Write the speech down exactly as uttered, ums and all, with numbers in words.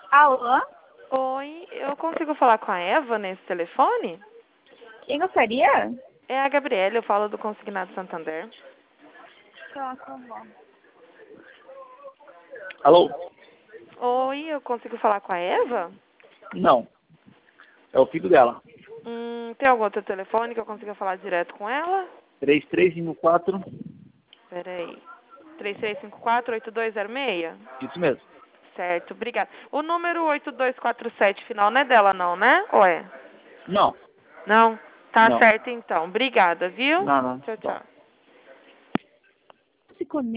Alô? Oi, eu consigo falar com a Eva nesse telefone? Quem gostaria? É a Gabriela, eu falo do Consignado Santander. Tá, tá bom. Alô? Oi, eu consigo falar com a Eva? Não. É o filho dela. Hum, tem algum outro telefone que eu consiga falar direto com ela? três três cinco quatro. Peraí. três três cinco quatro, oito dois zero seis? Isso mesmo. Certo, obrigada. O número oito dois quatro sete final não é dela não, né? Ou é? Não. Não? Tá Não. certo então. Obrigada, viu? Não, não. Tchau, Tchau. tchau. Se conecta.